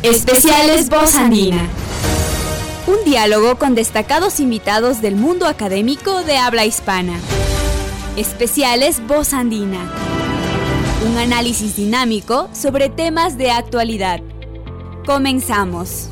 Especiales Voz Andina. Un diálogo con destacados invitados del mundo académico de habla hispana. Especiales Voz Andina. Un análisis dinámico sobre temas de actualidad. Comenzamos.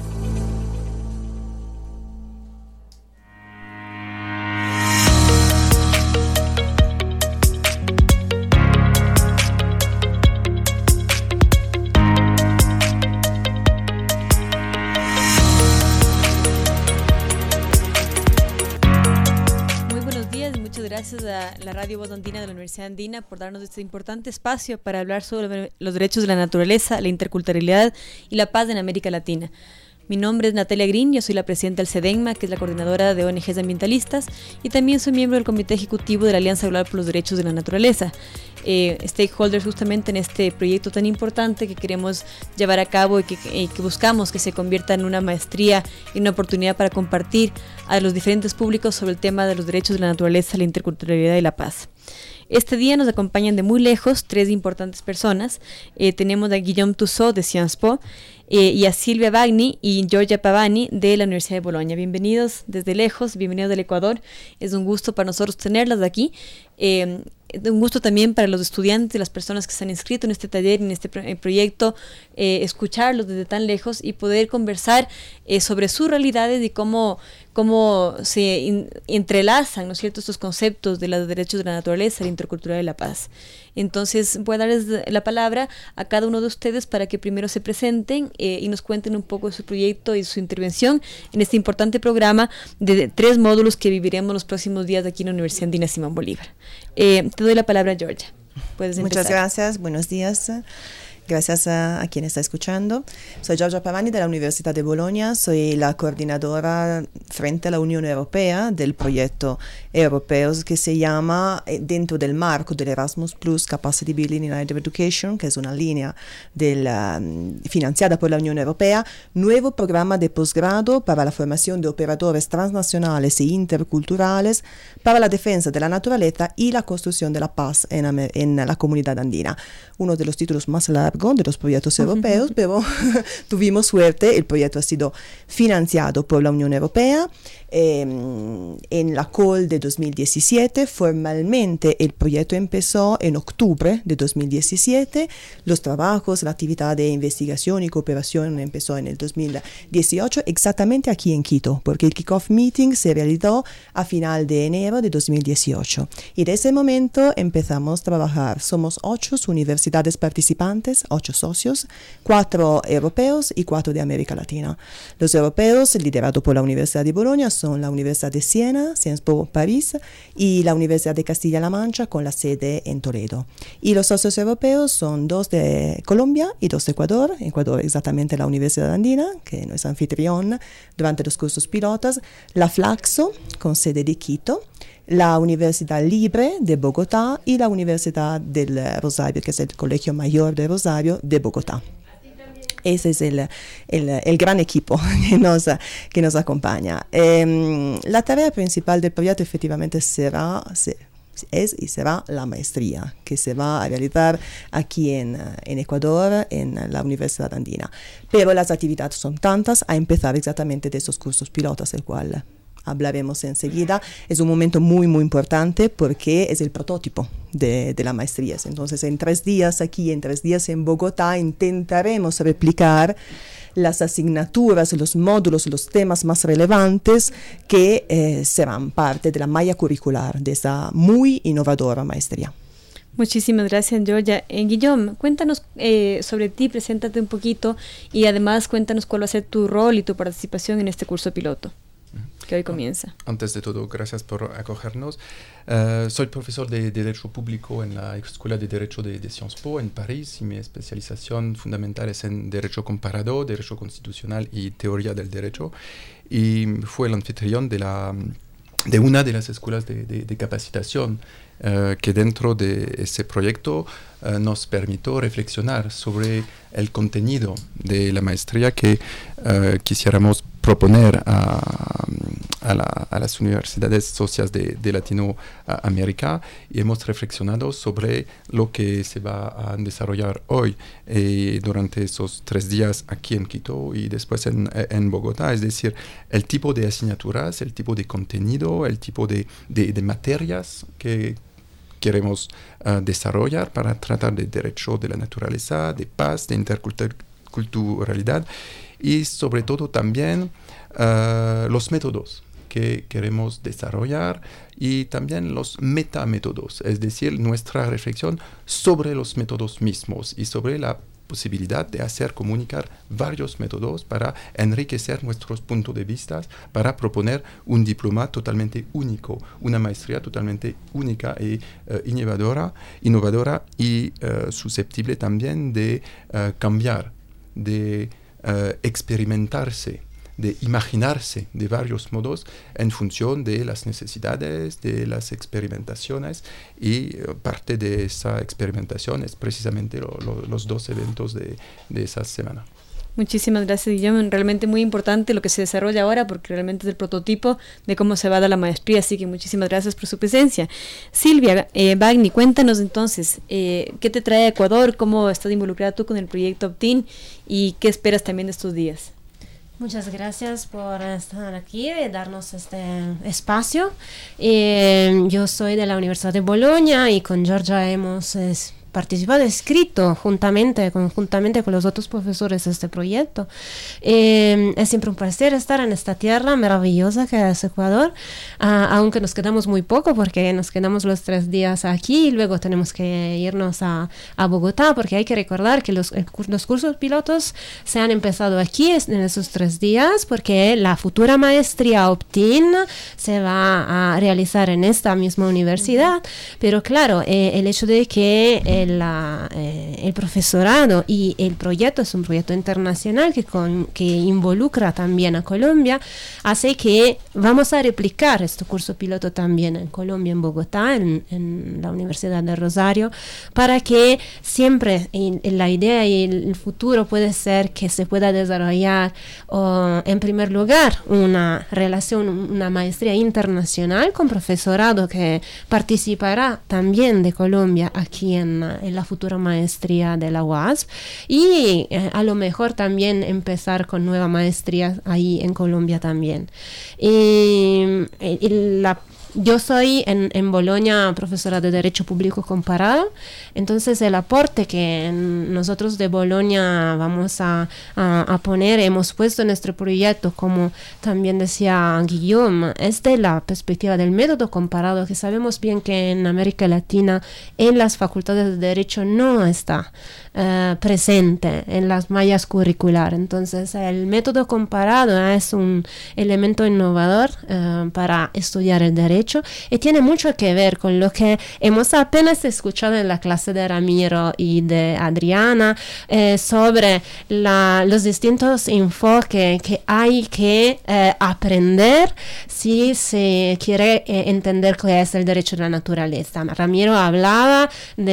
Gracias a la Radio Voz Andina de la Universidad Andina por darnos este importante espacio para hablar sobre los derechos de la naturaleza, la interculturalidad y la paz en América Latina. Mi nombre es Natalia Green, yo soy la presidenta del CEDENMA, que es la coordinadora de ONGs ambientalistas, y también soy miembro del Comité Ejecutivo de la Alianza Global por los Derechos de la Naturaleza. Stakeholders justamente en este proyecto tan importante que queremos llevar a cabo y que buscamos que se convierta en una maestría y una oportunidad para compartir a los diferentes públicos sobre el tema de los derechos de la naturaleza, la interculturalidad y la paz. Este día nos acompañan de muy lejos tres importantes personas. Tenemos a Guillaume Tussaud de Sciences Po y a Silvia Bagni y Giorgia Pavani de la Universidad de Bolonia. Bienvenidos desde lejos, bienvenidos del Ecuador. Es un gusto para nosotros tenerlas de aquí. Un gusto también para los estudiantes, las personas que se han inscrito en este taller, en este proyecto, escucharlos desde tan lejos y poder conversar sobre sus realidades y cómo se entrelazan, ¿no es cierto?, estos conceptos de los derechos de la naturaleza, la interculturalidad y la paz. Entonces voy a darles la palabra a cada uno de ustedes para que primero se presenten y nos cuenten un poco de su proyecto y su intervención en este importante programa de 3 módulos que viviremos los próximos días aquí en la Universidad Andina Simón Bolívar. Te doy la palabra, Giorgia. Puedes empezar. Muchas gracias, buenos días. Gracias a quien está escuchando. Soy Giorgia Pavani de la Universidad de Bolonia, soy la coordinadora frente a la Unión Europea del proyecto europeo que se llama, dentro del marco del Erasmus Plus Capacity Building in Higher Education, que es una línea financiada por la Unión Europea, nuevo programa de posgrado para la formación de operadores transnacionales e interculturales para la defensa de la naturaleza y la construcción de la paz en la comunidad andina. Uno de los títulos más largos de los proyectos europeos, pero tuvimos suerte, el proyecto ha sido financiado por la Unión Europea en la COL de 2017. Formalmente el proyecto empezó en octubre de 2017, los trabajos, la actividad de investigación y cooperación empezó en el 2018, exactamente aquí en Quito, porque el kick-off meeting se realizó a final de enero de 2018 y de ese momento empezamos a trabajar. Somos 8 universidades participantes, 8 socios, 4 europeos y 4 de América Latina. Los europeos, liderados por la Universidad de Bolonia, son la Universidad de Siena, Sciences Po París, y la Universidad de Castilla-La Mancha, con la sede en Toledo. Y los socios europeos son 2 de Colombia y 2 de Ecuador. Ecuador exactamente la Universidad Andina, que no es anfitrión durante los cursos pilotas, la Flaxo, con sede de Quito, la Universidad Libre de Bogotá y la Universidad del Rosario, que es el Colegio Mayor de Rosario de Bogotá. Ese es el gran equipo que nos acompaña. La tarea principal del proyecto efectivamente será la maestría que se va a realizar aquí en Ecuador, en la Universidad Andina. Pero las actividades son tantas, a empezar exactamente de esos cursos pilotos, el cual hablaremos enseguida. Es un momento muy, muy importante porque es el prototipo de la maestría. Entonces, en 3 días aquí, en 3 días en Bogotá, intentaremos replicar las asignaturas, los módulos, los temas más relevantes que serán parte de la malla curricular de esa muy innovadora maestría. Muchísimas gracias, Giorgia. Guillaume, cuéntanos sobre ti, preséntate un poquito y además cuéntanos cuál va a ser tu rol y tu participación en este curso piloto que hoy comienza. Antes de todo, gracias por acogernos. Soy profesor de Derecho Público en la Escuela de Derecho de Sciences Po en París y mi especialización fundamental es en Derecho Comparado, Derecho Constitucional y Teoría del Derecho. Y fue el anfitrión de una de las escuelas de capacitación que dentro de ese proyecto nos permitió reflexionar sobre el contenido de la maestría que quisiéramos proponer a a las universidades socias de Latinoamérica y hemos reflexionado sobre lo que se va a desarrollar hoy durante esos 3 días aquí en Quito y después en Bogotá, es decir, el tipo de asignaturas, el tipo de contenido, el tipo de materias que queremos desarrollar para tratar de derecho de la naturaleza, de paz, de interculturalidad y sobre todo también los métodos que queremos desarrollar y también los metamétodos, es decir, nuestra reflexión sobre los métodos mismos y sobre la posibilidad de hacer comunicar varios métodos para enriquecer nuestros puntos de vista, para proponer un diploma totalmente único, una maestría totalmente única e innovadora y susceptible también de cambiar, de experimentarse, de imaginarse de varios modos en función de las necesidades, de las experimentaciones y parte de esa experimentación es precisamente los 2 eventos de esa semana. Muchísimas gracias, Guillermo. Realmente muy importante lo que se desarrolla ahora porque realmente es el prototipo de cómo se va a dar la maestría, así que muchísimas gracias por su presencia. Silvia Bagni, cuéntanos entonces, ¿qué te trae a Ecuador? ¿Cómo estás involucrada tú con el proyecto Optin? ¿Y qué esperas también de estos días? Muchas gracias por estar aquí y darnos este espacio. Yo soy de la Universidad de Bolonia y con Giorgia hemos participado, escrito conjuntamente con los otros profesores de este proyecto. Es siempre un placer estar en esta tierra maravillosa que es Ecuador, aunque nos quedamos muy poco porque nos quedamos los 3 días aquí y luego tenemos que irnos a Bogotá porque hay que recordar que los cursos pilotos se han empezado aquí en esos 3 días porque la futura maestría Optin se va a realizar en esta misma universidad, pero claro, el hecho de que el profesorado y el proyecto es un proyecto internacional que involucra también a Colombia, hace que vamos a replicar este curso piloto también en Colombia, en Bogotá, en la Universidad de Rosario, para que siempre la idea y el futuro puede ser que se pueda desarrollar en primer lugar una relación, una maestría internacional con profesorado que participará también de Colombia aquí en la futura maestría de la UASP y a lo mejor también empezar con nueva maestría ahí en Colombia también. Yo soy en Bolonia profesora de Derecho Público Comparado, entonces el aporte que nosotros de Bolonia vamos a poner, hemos puesto en nuestro proyecto, como también decía Guillaume, es de la perspectiva del método comparado, que sabemos bien que en América Latina en las facultades de Derecho no está presente en las mallas curriculares. Entonces el método comparado es un elemento innovador para estudiar el derecho y tiene mucho que ver con lo que hemos apenas escuchado en la clase de Ramiro y de Adriana sobre los distintos enfoques que hay que aprender si se quiere entender qué es el derecho de la naturaleza. Ramiro hablaba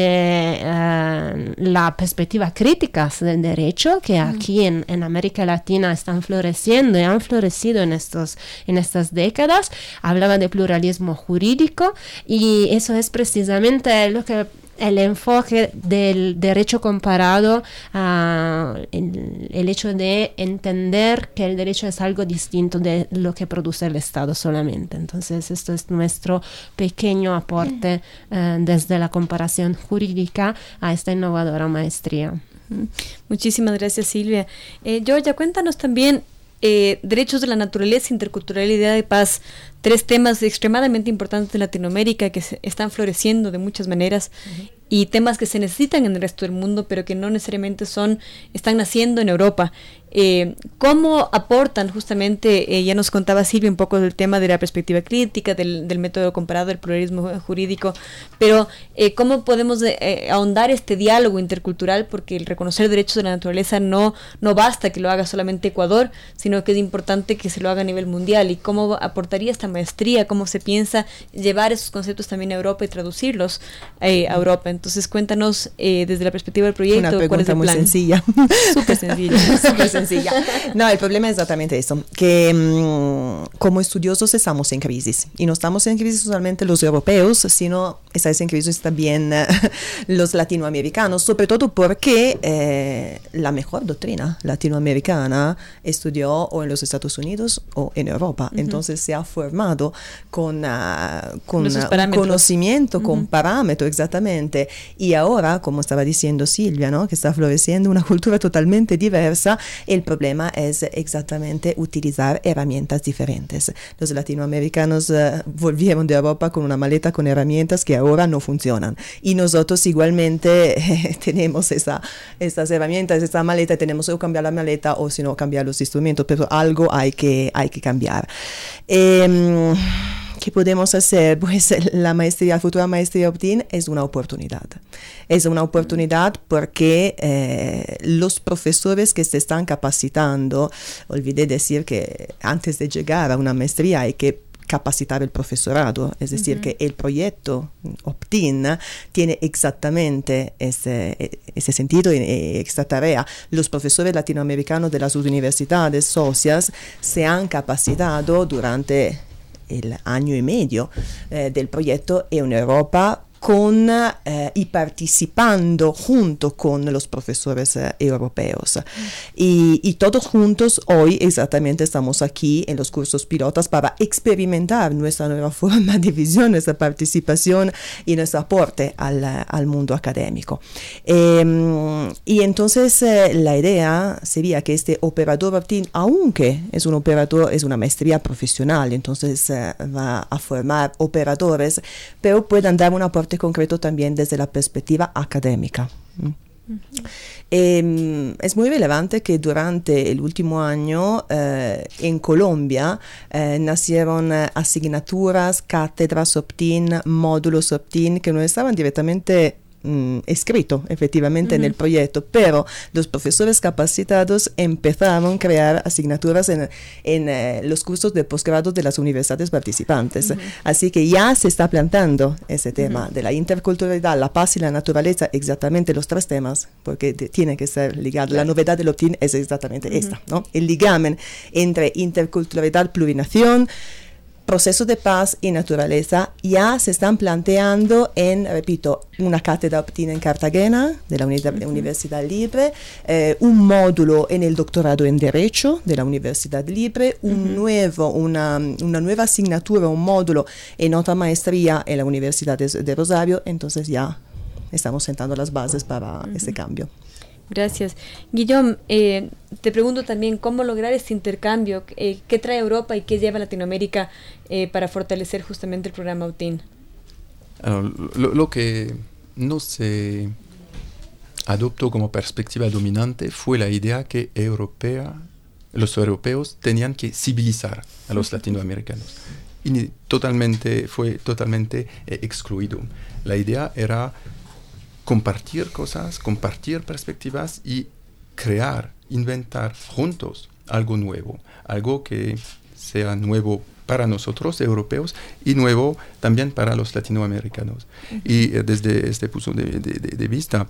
de la perspectiva críticas del derecho que aquí en América Latina están floreciendo y han florecido en estas décadas. Hablaba de pluralismo jurídico y eso es precisamente lo que el enfoque del derecho comparado, el hecho de entender que el derecho es algo distinto de lo que produce el Estado solamente. Entonces, esto es nuestro pequeño aporte desde la comparación jurídica a esta innovadora maestría. Muchísimas gracias, Silvia. Giorgia, cuéntanos también derechos de la naturaleza, interculturalidad y paz, 3 temas extremadamente importantes en Latinoamérica que están floreciendo de muchas maneras y temas que se necesitan en el resto del mundo, pero que no necesariamente están naciendo en Europa. ¿Cómo aportan justamente, ya nos contaba Silvia un poco del tema de la perspectiva crítica, del método comparado, del pluralismo jurídico, pero cómo podemos ahondar este diálogo intercultural? Porque el reconocer derechos de la naturaleza no basta que lo haga solamente Ecuador, sino que es importante que se lo haga a nivel mundial. ¿Y cómo aportaría esta maestría? ¿Cómo se piensa llevar esos conceptos también a Europa y traducirlos a Europa? Entonces cuéntanos desde la perspectiva del proyecto, una ¿cuál es el plan? Una pregunta muy sencilla. Súper sencilla. sencilla. No, el problema es exactamente eso, que como estudiosos estamos en crisis, y no estamos en crisis solamente los europeos, sino están en crisis también los latinoamericanos, sobre todo porque la mejor doctrina latinoamericana estudió o en los Estados Unidos o en Europa, entonces se ha formado con conocimiento, con parámetros, exactamente, y ahora, como estaba diciendo Silvia, ¿no?, que está floreciendo una cultura totalmente diversa, el problema es exactamente utilizar herramientas diferentes. Los latinoamericanos volvieron de Europa con una maleta con herramientas que ahora no funcionan, y nosotros igualmente tenemos estas herramientas, esta maleta, tenemos que cambiar la maleta o si no cambiar los instrumentos, pero algo hay que cambiar. ¿Qué podemos hacer? Pues la futura maestría Opt-in es una oportunidad. Es una oportunidad porque los profesores que se están capacitando, olvidé decir que antes de llegar a una maestría hay que capacitar el profesorado, es decir, que el proyecto Opt-in tiene exactamente ese sentido y esta tarea. Los profesores latinoamericanos de las universidades socias se han capacitado durante el año y medio del proyecto en Europa y participando junto con los profesores europeos. Y todos juntos hoy exactamente estamos aquí en los cursos pilotas para experimentar nuestra nueva forma de visión, nuestra participación y nuestro aporte al mundo académico. Y entonces la idea sería que este operador Opt-in, aunque es un operador, es una maestría profesional, entonces va a formar operadores, pero puedan dar un aporte concreto también desde la perspectiva académica. Es muy relevante que durante el último año en Colombia nacieron asignaturas, cátedras Opt-in, módulos Opt-in que no estaban directamente escrito efectivamente en el proyecto, pero los profesores capacitados empezaron a crear asignaturas en los cursos de posgrado de las universidades participantes. Así que ya se está plantando ese tema de la interculturalidad, la paz y la naturaleza, exactamente los tres temas, porque tiene que ser ligado. La novedad del Opt-in es exactamente esta, ¿no? El ligamen entre interculturalidad, plurinación, proceso de paz y naturaleza. Ya se están planteando repito, una cátedra Opt-in en Cartagena de la Universidad Libre, un módulo en el doctorado en Derecho de la Universidad Libre, una nueva asignatura, un módulo en otra maestría en la Universidad de Rosario. Entonces ya estamos sentando las bases para ese cambio. Gracias. Guillaume, te pregunto también cómo lograr este intercambio, qué trae Europa y qué lleva Latinoamérica para fortalecer justamente el programa Opt-in. Lo que no se adoptó como perspectiva dominante fue la idea que los europeos tenían que civilizar a los latinoamericanos. Y fue totalmente excluido. La idea era compartir cosas, compartir perspectivas y inventar juntos algo nuevo, algo que sea nuevo para nosotros, europeos, y nuevo también para los latinoamericanos. Y desde este punto de vista,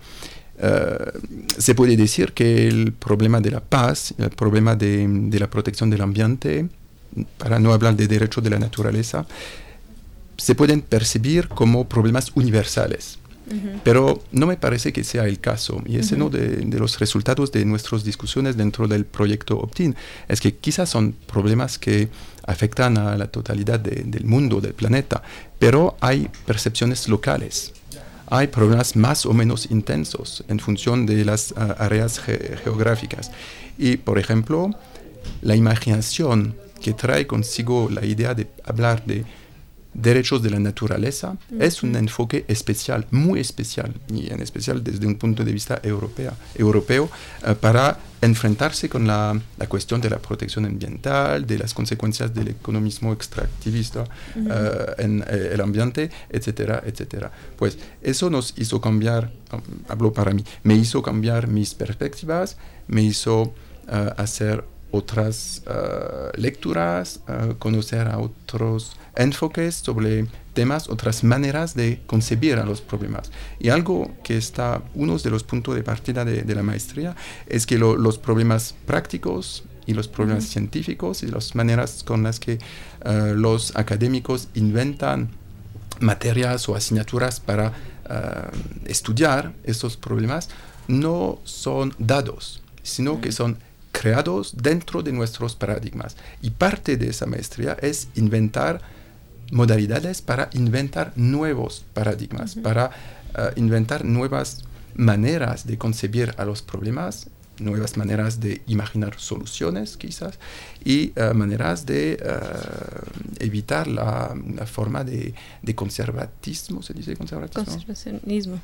se puede decir que el problema de la paz, el problema de la protección del ambiente, para no hablar de derechos de la naturaleza, se pueden percibir como problemas universales. Pero no me parece que sea el caso, y es uno de los resultados de nuestras discusiones dentro del proyecto Opt-in, es que quizás son problemas que afectan a la totalidad del mundo, del planeta, pero hay percepciones locales, hay problemas más o menos intensos en función de las áreas geográficas. Y, por ejemplo, la imaginación que trae consigo la idea de hablar de derechos de la naturaleza es un enfoque especial, muy especial, y en especial desde un punto de vista europeo, para enfrentarse con la cuestión de la protección ambiental, de las consecuencias del economismo extractivista en el ambiente, etcétera, etcétera. Pues eso nos hizo cambiar, hablo para mí, me hizo cambiar mis perspectivas, me hizo hacer otras lecturas, conocer a otros enfoques sobre temas, otras maneras de concebir a los problemas. Y algo que está, uno de los puntos de partida de la maestría, es que los problemas prácticos y los problemas científicos y las maneras con las que los académicos inventan materias o asignaturas para estudiar estos problemas no son dados, sino que son creados dentro de nuestros paradigmas. Y parte de esa maestría es inventar modalidades para inventar nuevos paradigmas, para inventar nuevas maneras de concebir a los problemas, nuevas maneras de imaginar soluciones quizás, y maneras de evitar una forma de conservatismo, ¿se dice conservatismo? Conservacionismo.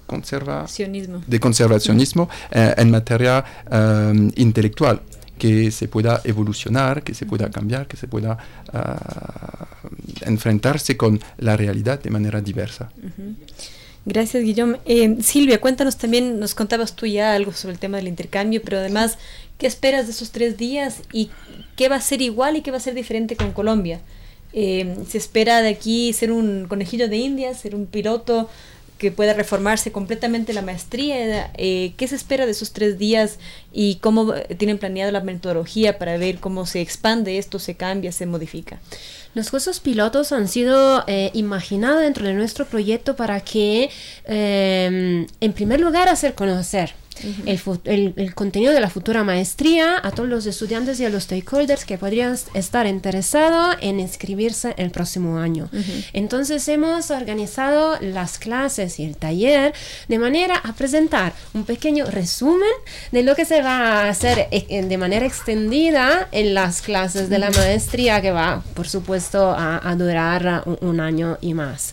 De conservacionismo en materia intelectual, que se pueda evolucionar, que se pueda cambiar, que se pueda enfrentarse con la realidad de manera diversa. Gracias, Guillaume. Silvia, cuéntanos también, nos contabas tú ya algo sobre el tema del intercambio, pero además, ¿qué esperas de esos 3 días y qué va a ser igual y qué va a ser diferente con Colombia? ¿Se espera de aquí ser un conejillo de Indias, ser un piloto que pueda reformarse completamente la maestría? ¿Qué se espera de esos 3 días y cómo tienen planeado la metodología para ver cómo se expande esto, se cambia, se modifica? Los cursos pilotos han sido imaginados dentro de nuestro proyecto para que, en primer lugar, hacer conocer el contenido de la futura maestría a todos los estudiantes y a los stakeholders que podrían estar interesados en inscribirse el próximo año. Entonces hemos organizado las clases y el taller de manera a presentar un pequeño resumen de lo que se va a hacer de manera extendida en las clases de la maestría, que va, por supuesto, a durar un año y más.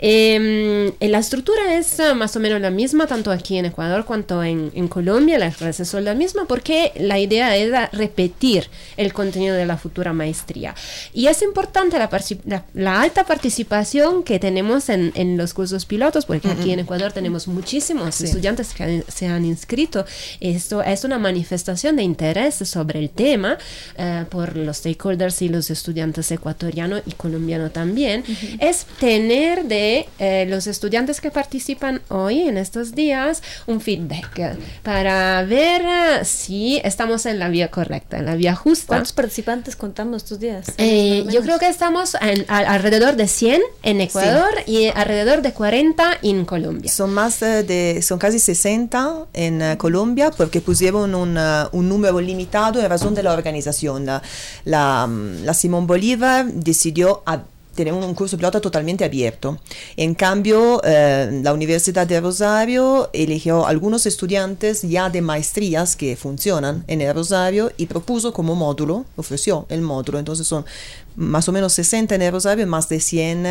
La estructura es más o menos la misma, tanto aquí en Ecuador cuanto en Colombia. Las clases son la misma porque la idea era repetir el contenido de la futura maestría. Y es importante la alta participación que tenemos en los cursos pilotos, porque aquí en Ecuador tenemos muchísimos estudiantes que se han inscrito. Esto es una manifestación de interés sobre el tema por los stakeholders y los estudiantes ecuatorianos y colombianos también. Es tener de los estudiantes que participan hoy en estos días un feedback para ver si estamos en la vía correcta, en la vía justa. ¿Cuántos participantes contamos estos días? Yo creo que estamos alrededor de 100 en Ecuador y alrededor de 40 en Colombia. Son casi 60 en Colombia, porque pusieron un número limitado en razón de la organización. La Simón Bolívar decidió tener un curso pilota totalmente abierto. En cambio, la Universidad de Rosario eligió algunos estudiantes ya de maestrías que funcionan en el Rosario y propuso como módulo, ofreció el módulo. Entonces son más o menos 60 en el Rosario, más de 100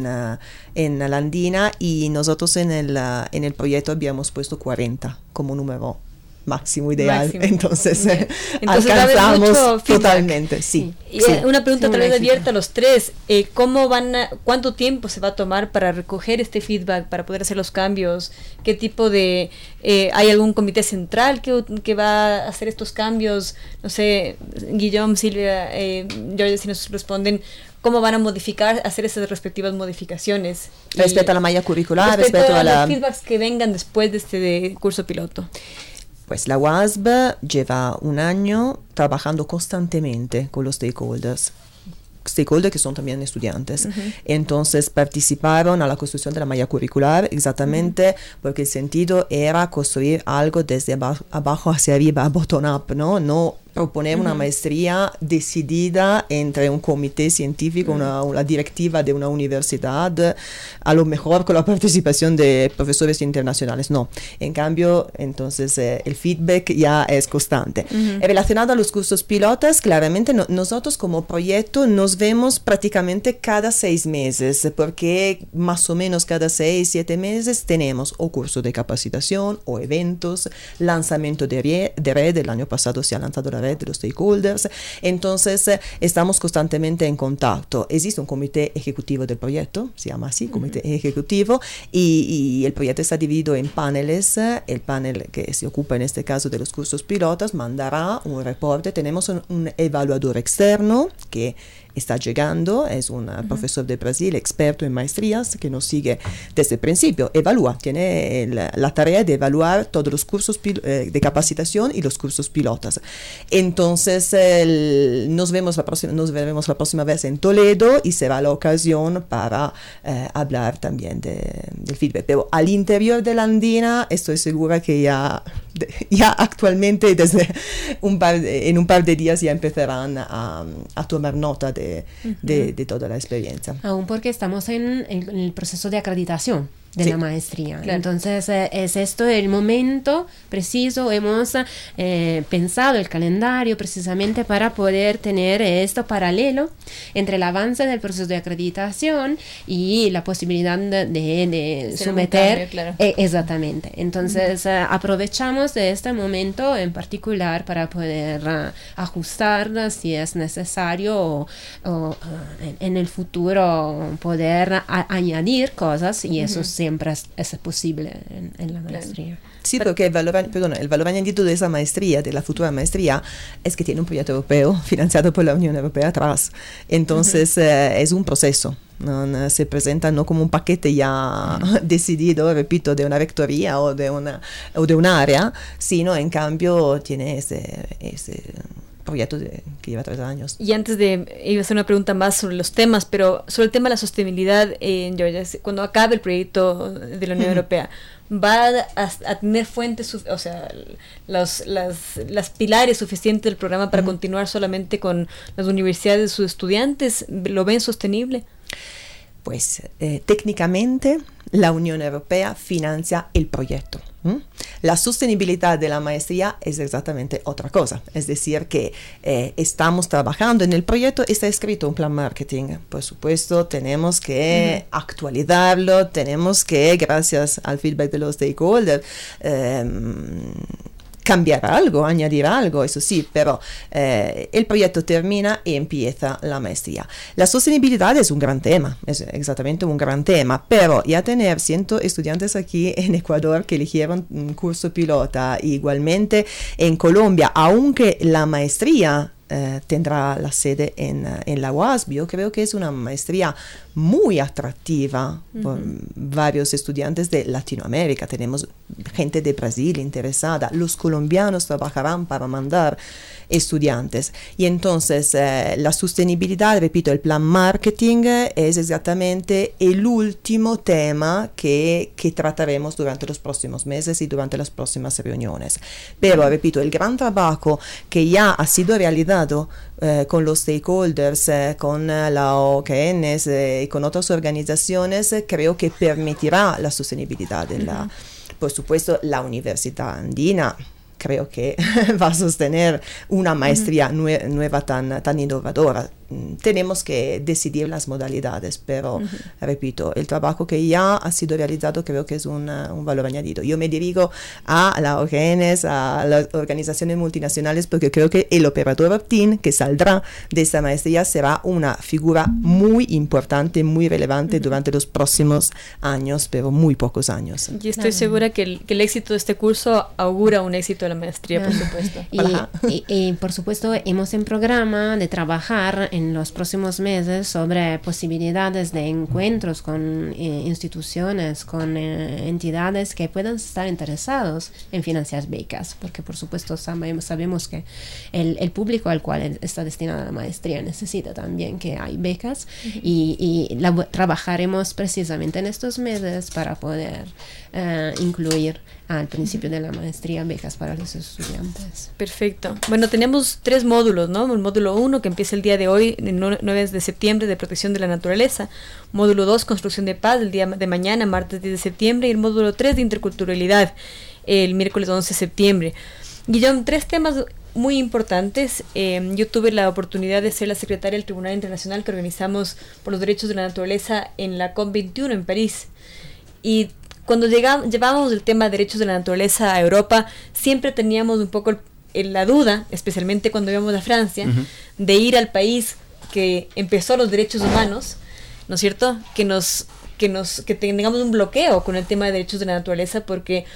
en la Andina, y nosotros en el proyecto habíamos puesto 40 como número máximo ideal. Entonces alcanzamos totalmente. Una pregunta tal vez abierta a los tres: ¿cuánto tiempo se va a tomar para recoger este feedback, para poder hacer los cambios? ¿Qué tipo de hay algún comité central que va a hacer estos cambios? No sé, Guillaume, Silvia, Georgia, si nos responden, ¿cómo van a modificar, hacer esas respectivas modificaciones? Respecto a la malla curricular, respecto a los feedbacks que vengan después de este curso piloto. Pues la UASB lleva un año trabajando constantemente con los stakeholders que son también estudiantes. Entonces participaron a la construcción de la malla curricular exactamente porque el sentido era construir algo desde abajo hacia arriba, bottom up, no proponer una maestría decidida entre un comité científico, una directiva de una universidad, a lo mejor con la participación de profesores internacionales. No, en cambio, entonces el feedback ya es constante. Relacionado a los cursos pilotas, claramente nosotros como proyecto nos vemos prácticamente cada 6 meses, porque más o menos cada 6-7 meses tenemos o curso de capacitación o eventos, lanzamiento de red. El año pasado se ha lanzado la red de los stakeholders. Entonces estamos constantemente en contacto. Existe un comité ejecutivo del proyecto, se llama así, comité ejecutivo, y el proyecto está dividido en paneles. El panel que se ocupa en este caso de los cursos pilotas mandará un reporte. Tenemos un evaluador externo que está llegando, es un profesor de Brasil, experto en maestrías, que nos sigue desde el principio, evalúa, tiene la tarea de evaluar todos los cursos de capacitación y los cursos pilotas. Entonces, nos veremos la próxima vez en Toledo y será la ocasión para hablar también del feedback. Pero al interior de la Andina estoy segura que ya actualmente en un par de días ya empezarán a tomar nota de toda la experiencia. Aún porque estamos en el proceso de acreditación de la maestría. Claro. Entonces, es esto el momento preciso. Hemos pensado el calendario precisamente para poder tener esto paralelo entre el avance del proceso de acreditación y la posibilidad de someter. Cambio, claro. Exactamente. Entonces, aprovechamos de este momento en particular para poder ajustar si es necesario o en el futuro poder añadir cosas, y eso siempre es posible en la maestría. Sí, porque el valor añadido de esa maestría, de la futura maestría, es que tiene un proyecto europeo financiado por la Unión Europea atrás. Entonces, es un proceso. No se presenta no como un paquete ya decidido, repito, de una rectoría o de un área, sino en cambio tiene ese proyecto que lleva 3 años. Y antes iba a hacer una pregunta más sobre los temas, pero sobre el tema de la sostenibilidad en Georgia, cuando acabe el proyecto de la Unión Europea, ¿va a tener fuentes, o sea, las pilares suficientes del programa para continuar solamente con las universidades de sus estudiantes? ¿Lo ven sostenible? Pues técnicamente la Unión Europea financia el proyecto. La sostenibilidad de la maestría es exactamente otra cosa. Es decir, que estamos trabajando en el proyecto, está escrito un plan marketing. Por supuesto, tenemos que actualizarlo, tenemos que, gracias al feedback de los stakeholders, cambiar algo, añadir algo, eso sí, pero el proyecto termina y empieza la maestría. La sostenibilidad es un gran tema, es exactamente un gran tema, pero ya tener 100 estudiantes aquí en Ecuador que eligieron un curso pilota, igualmente en Colombia, aunque la maestría tendrá la sede en la UASB. Yo creo que es una maestría muy atractiva por varios estudiantes de Latinoamérica. Tenemos gente de Brasil interesada. Los colombianos trabajarán para mandar estudiantes. Y entonces la sostenibilidad, repito, el plan marketing es exactamente el último tema que trataremos durante los próximos meses y durante las próximas reuniones. Pero, repito, el gran trabajo que ya ha sido realizado con los stakeholders, con la OKNs y con otras organizaciones, creo que permitirá la sostenibilidad de por supuesto, la Universidad Andina. Creo que va a sostener una maestría nueva tan innovadora. Tenemos que decidir las modalidades, pero repito, el trabajo que ya ha sido realizado creo que es un valor añadido. Yo me dirijo a las ONGs, a las organizaciones multinacionales, porque creo que el operador opt-in que saldrá de esta maestría será una figura muy importante, muy relevante durante los próximos años, pero muy pocos años. Y estoy segura que el éxito de este curso augura un éxito de la maestría, por supuesto. Y por supuesto, hemos en programa de trabajar en los próximos meses sobre posibilidades de encuentros con instituciones, con entidades que puedan estar interesados en financiar becas, porque por supuesto sabemos que el público al cual está destinada la maestría necesita también que hay becas, y trabajaremos precisamente en estos meses para poder incluir al principio de la maestría becas para los estudiantes. Perfecto. Bueno, tenemos 3 módulos, ¿no? El módulo 1, que empieza el día de hoy, el 9 de septiembre, de protección de la naturaleza. Módulo 2, construcción de paz, el día de mañana, martes 10 de septiembre. Y el módulo 3, de interculturalidad, el miércoles 11 de septiembre. Guillaume, 3 temas muy importantes. Yo tuve la oportunidad de ser la secretaria del Tribunal Internacional que organizamos por los derechos de la naturaleza en la COP21 en París. Y cuando llevábamos el tema de derechos de la naturaleza a Europa, siempre teníamos un poco la duda, especialmente cuando íbamos a Francia, de ir al país que empezó los derechos humanos, ¿no es cierto? Que tengamos un bloqueo con el tema de derechos de la naturaleza, porque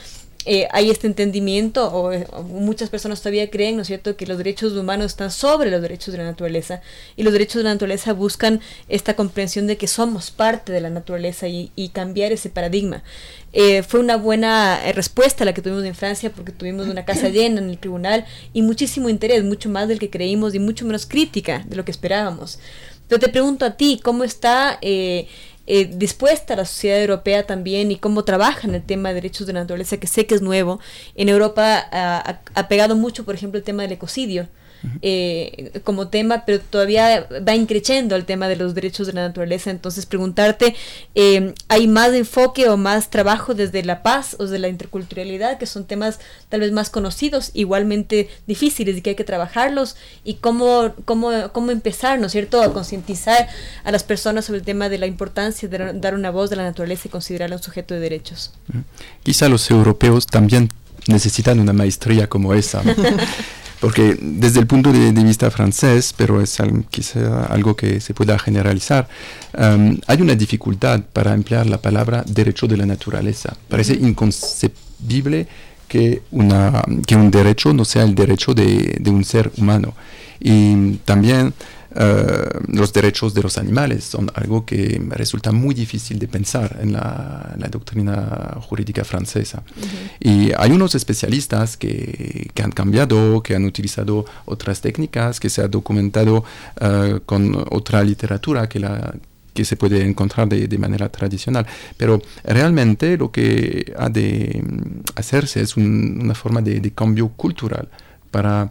hay este entendimiento, o muchas personas todavía creen, ¿no es cierto?, que los derechos humanos están sobre los derechos de la naturaleza, y los derechos de la naturaleza buscan esta comprensión de que somos parte de la naturaleza y cambiar ese paradigma. Fue una buena respuesta la que tuvimos en Francia, porque tuvimos una casa llena en el tribunal y muchísimo interés, mucho más del que creímos y mucho menos crítica de lo que esperábamos. Pero te pregunto a ti, ¿cómo está dispuesta la sociedad europea también y cómo trabaja en el tema de derechos de la naturaleza, que sé que es nuevo? En Europa ha pegado mucho, por ejemplo, el tema del ecocidio. Como tema, pero todavía va increciendo el tema de los derechos de la naturaleza. Entonces preguntarte, ¿hay más enfoque o más trabajo desde la paz o desde la interculturalidad, que son temas tal vez más conocidos, igualmente difíciles y que hay que trabajarlos? Y cómo empezar, ¿no es cierto?, a concientizar a las personas sobre el tema de la importancia de dar una voz de la naturaleza y considerarla un sujeto de derechos. Quizá los europeos también necesitan una maestría como esa, ¿no? Porque desde el punto de vista francés, pero es quizá algo que se pueda generalizar, hay una dificultad para emplear la palabra derecho de la naturaleza. Parece inconcebible que un derecho no sea el derecho de un ser humano. Y también los derechos de los animales son algo que resulta muy difícil de pensar en la doctrina jurídica francesa. Y hay unos especialistas que han cambiado, que han utilizado otras técnicas, que se ha documentado con otra literatura que se puede encontrar de manera tradicional. Pero realmente lo que ha de hacerse es una forma de cambio cultural para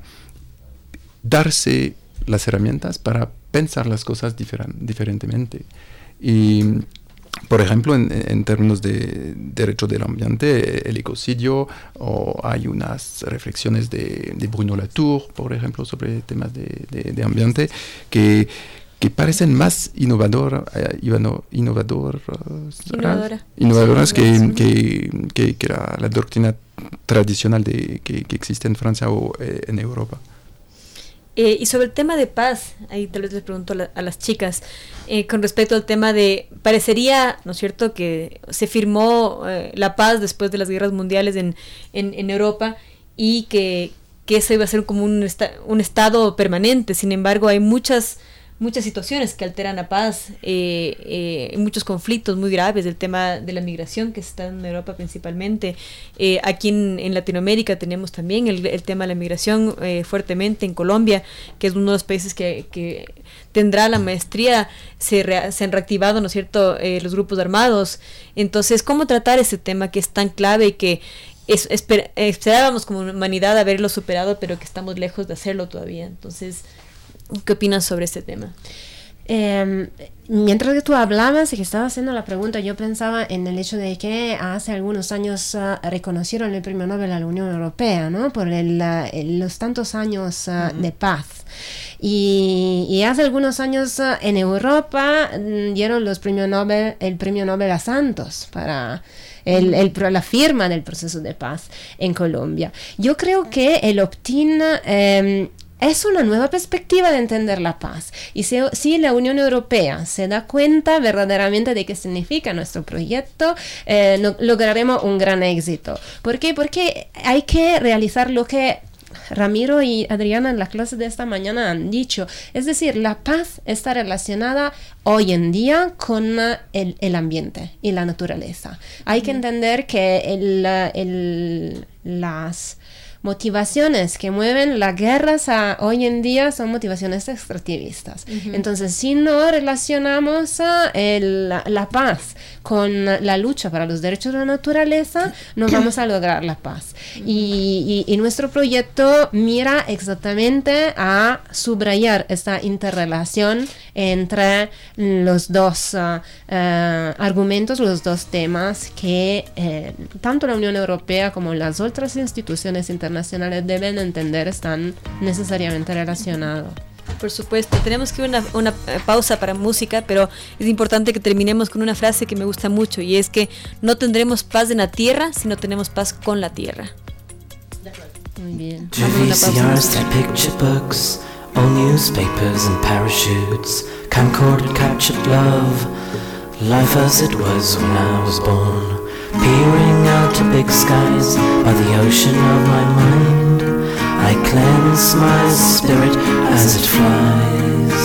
darse las herramientas para pensar las cosas diferentemente. Y, por ejemplo, en términos de derecho del ambiente, el ecocidio, o hay unas reflexiones de Bruno Latour, por ejemplo, sobre temas de ambiente, que parecen más innovadoras que la doctrina tradicional que existe en Francia o en Europa. Y sobre el tema de paz, ahí tal vez les pregunto a las chicas, con respecto al tema de, parecería, ¿no es cierto?, que se firmó la paz después de las guerras mundiales en Europa, y que eso iba a ser como un estado permanente. Sin embargo, hay muchas situaciones que alteran la paz, muchos conflictos muy graves, el tema de la migración que está en Europa principalmente. Aquí en Latinoamérica tenemos también el tema de la migración fuertemente, en Colombia, que es uno de los países que tendrá la maestría, se han reactivado, ¿no es cierto?, los grupos armados. Entonces, ¿cómo tratar ese tema que es tan clave y que esperábamos como humanidad haberlo superado, pero que estamos lejos de hacerlo todavía? Entonces, ¿qué opinas sobre este tema? Mientras que tú hablabas y que estabas haciendo la pregunta, yo pensaba en el hecho de que hace algunos años reconocieron el premio Nobel a la Unión Europea, ¿no?, por los tantos años de paz. Y hace algunos años en Europa dieron el premio Nobel a Santos para la firma del proceso de paz en Colombia. Yo creo que el opt-in es una nueva perspectiva de entender la paz. Y si la Unión Europea se da cuenta verdaderamente de qué significa nuestro proyecto, lograremos un gran éxito. ¿Por qué? Porque hay que realizar lo que Ramiro y Adriana en la clase de esta mañana han dicho. Es decir, la paz está relacionada hoy en día con el ambiente y la naturaleza. Hay que entender que las motivaciones que mueven las guerras hoy en día son motivaciones extractivistas. Entonces, si no relacionamos la paz con la lucha para los derechos de la naturaleza, no vamos a lograr la paz. Y nuestro proyecto mira exactamente a subrayar esta interrelación entre los dos argumentos, los dos temas que tanto la Unión Europea como las otras instituciones internacionales deben entender están necesariamente relacionados. Por supuesto, tenemos que ir a una pausa para música, pero es importante que terminemos con una frase que me gusta mucho, y es que no tendremos paz en la tierra si no tenemos paz con la tierra. Muy bien. VCRs, the picture books, all newspapers and parachutes, camcorder captured love, life as it was when I was born, peering out to big skies by the ocean of my mind. I cleanse my spirit as it flies.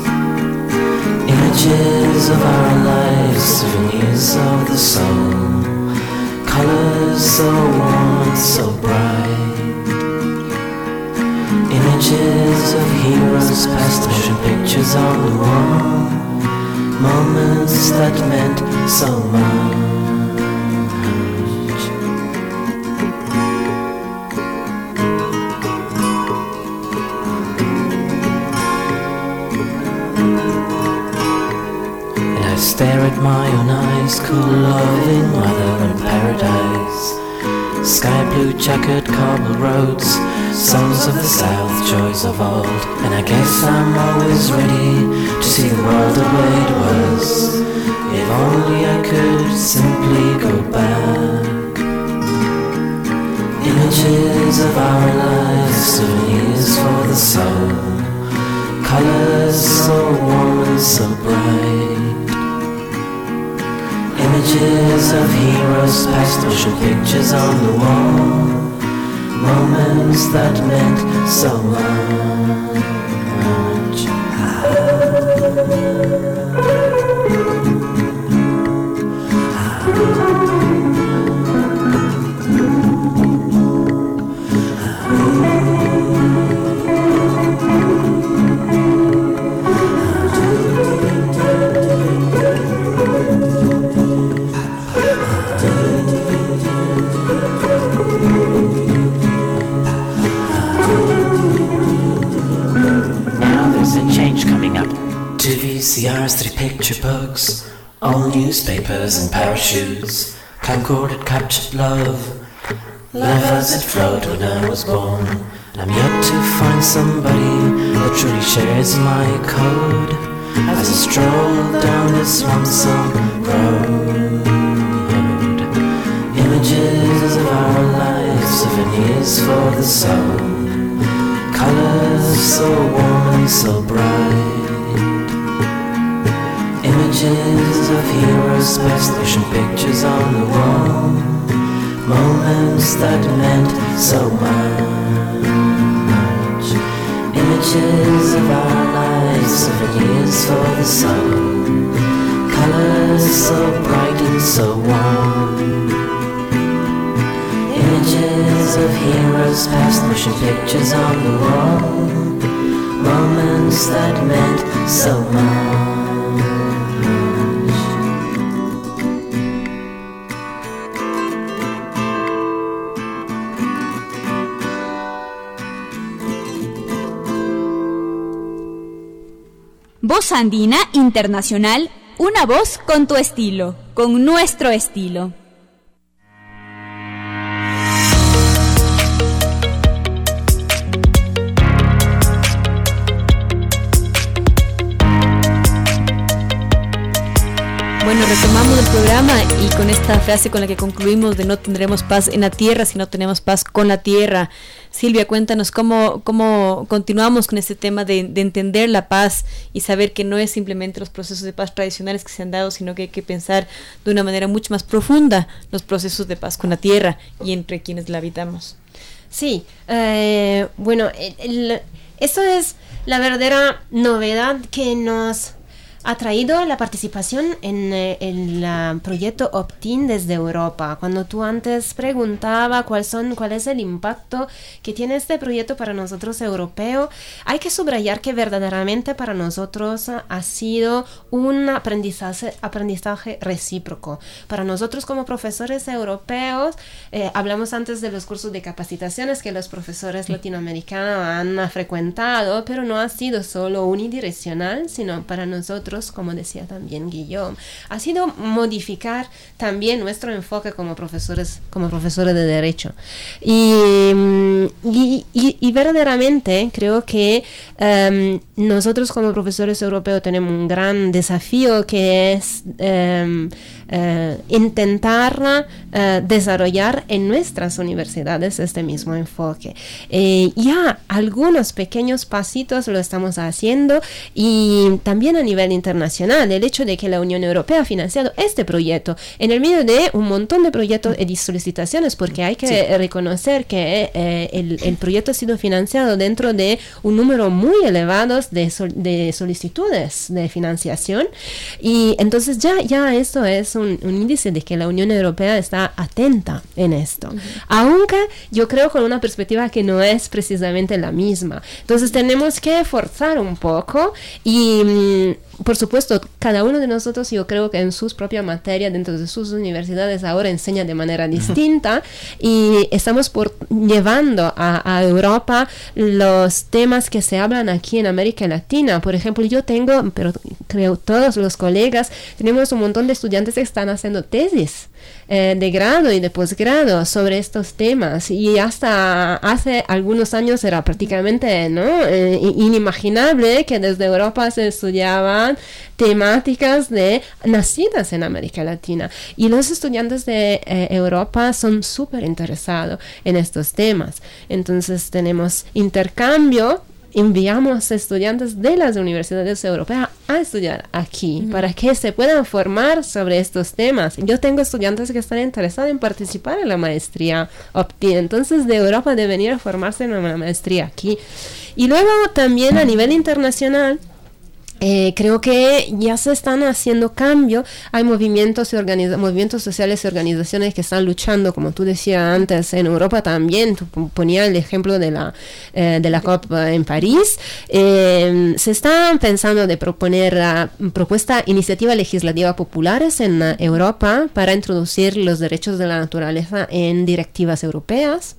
Images of our lives, souvenirs of the soul, colors so warm and so bright. Images of heroes past, motion pictures on the wall, moments that meant so much. And I stare at my own eyes, cool, loving mother in paradise. Sky blue jacket, cobble roads, songs of the south, joys of old. And I guess I'm always ready to see the world the way it was. If only I could simply go back. Images of our lives, souvenirs for the soul, colors so warm and so bright. Images of heroes past, motion pictures on the wall, moments that meant so much. VCRs, 3 picture books, all newspapers and parachutes, camcorder captured love, life as it flowed when I was born. And I'm yet to find somebody that truly shares my code as I stroll down this lonesome road. Images of our lives, souvenirs for the soul, colors so warm and so bright. Images of heroes past, motion pictures on the wall, moments that meant so much. Images of our lives, souvenirs for the soul, colors so bright and so warm. Images of heroes past, motion pictures on the wall, moments that meant so much. Voz Andina Internacional, una voz con tu estilo, con nuestro estilo. Bueno, retomamos el programa y con esta frase con la que concluimos de no tendremos paz en la tierra si no tenemos paz con la tierra. Silvia, cuéntanos cómo continuamos con este tema de entender la paz y saber que no es simplemente los procesos de paz tradicionales que se han dado, sino que hay que pensar de una manera mucho más profunda los procesos de paz con la tierra y entre quienes la habitamos. Sí, bueno, eso es la verdadera novedad que nos ha traído la participación en el proyecto Opt-in desde Europa. Cuando tú antes preguntaba cuál es el impacto que tiene este proyecto para nosotros europeos, hay que subrayar que verdaderamente para nosotros ha sido un aprendizaje recíproco. Para nosotros como profesores europeos, hablamos antes de los cursos de capacitaciones que los profesores latinoamericanos han frecuentado, pero no ha sido solo unidireccional, sino para nosotros, como decía también Guillaume, ha sido modificar también nuestro enfoque como profesores de derecho. Y verdaderamente creo que nosotros como profesores europeos tenemos un gran desafío que es intentar desarrollar en nuestras universidades este mismo enfoque. Ya algunos pequeños pasitos lo estamos haciendo, y también a nivel internacional, el hecho de que la Unión Europea ha financiado este proyecto en el medio de un montón de proyectos y solicitaciones, porque hay que reconocer que el proyecto ha sido financiado dentro de un número muy elevado de solicitudes de financiación, y entonces ya esto es un índice de que la Unión Europea está atenta en esto, aunque yo creo con una perspectiva que no es precisamente la misma. Entonces tenemos que forzar un poco y por supuesto, cada uno de nosotros, yo creo que en sus propias materias, dentro de sus universidades, ahora enseña de manera distinta, y estamos llevando a Europa los temas que se hablan aquí en América Latina. Por ejemplo, yo tengo, pero creo todos los colegas, tenemos un montón de estudiantes que están haciendo tesis de grado y de posgrado sobre estos temas, y hasta hace algunos años era prácticamente inimaginable que desde Europa se estudiaban temáticas nacidas en América Latina, y los estudiantes de Europa son súper interesados en estos temas. Entonces tenemos intercambio, enviamos estudiantes de las universidades europeas a estudiar aquí para que se puedan formar sobre estos temas. Yo tengo estudiantes que están interesados en participar en la maestría OPTI, entonces de Europa de venir a formarse en una maestría aquí. Y luego también a nivel internacional, creo que ya se están haciendo cambios. Hay movimientos sociales y organizaciones que están luchando, como tú decías antes, en Europa también. Tú ponías el ejemplo de la COP en París. Se están pensando de proponer propuestas, iniciativas legislativas populares en Europa para introducir los derechos de la naturaleza en directivas europeas.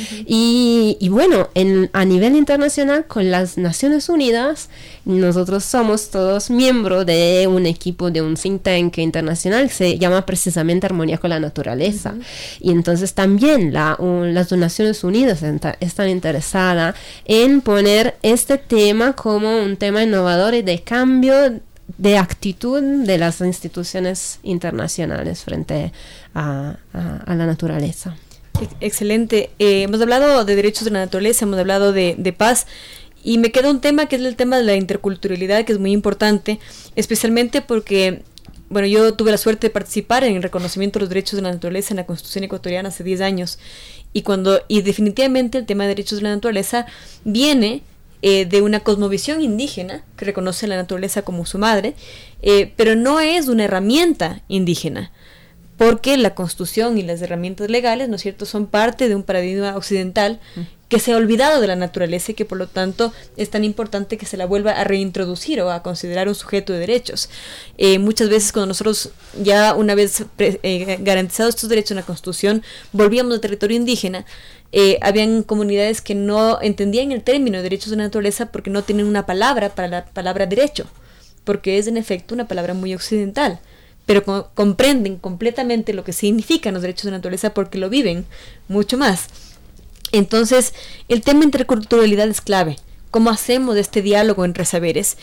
Y bueno, a nivel internacional, con las Naciones Unidas, nosotros somos todos miembros de un equipo, de un think tank internacional que se llama precisamente Armonía con la Naturaleza. Y entonces también las Naciones Unidas están interesadas en poner este tema como un tema innovador y de cambio de actitud de las instituciones internacionales frente a la naturaleza. Excelente. Hemos hablado de derechos de la naturaleza, hemos hablado de paz, y me queda un tema que es el tema de la interculturalidad, que es muy importante, especialmente porque, bueno, yo tuve la suerte de participar en el reconocimiento de los derechos de la naturaleza en la Constitución ecuatoriana hace 10 años, y definitivamente el tema de derechos de la naturaleza viene de una cosmovisión indígena que reconoce la naturaleza como su madre, pero no es una herramienta indígena, porque la Constitución y las herramientas legales, ¿no es cierto?, son parte de un paradigma occidental que se ha olvidado de la naturaleza, y que por lo tanto es tan importante que se la vuelva a reintroducir o a considerar un sujeto de derechos. Muchas veces cuando nosotros ya una vez garantizados estos derechos en la Constitución volvíamos al territorio indígena, habían comunidades que no entendían el término de derechos de la naturaleza porque no tienen una palabra para la palabra derecho, porque es en efecto una palabra muy occidental, pero comprenden completamente lo que significan los derechos de la naturaleza porque lo viven mucho más. Entonces, el tema interculturalidad es clave. ¿Cómo hacemos este diálogo entre saberes?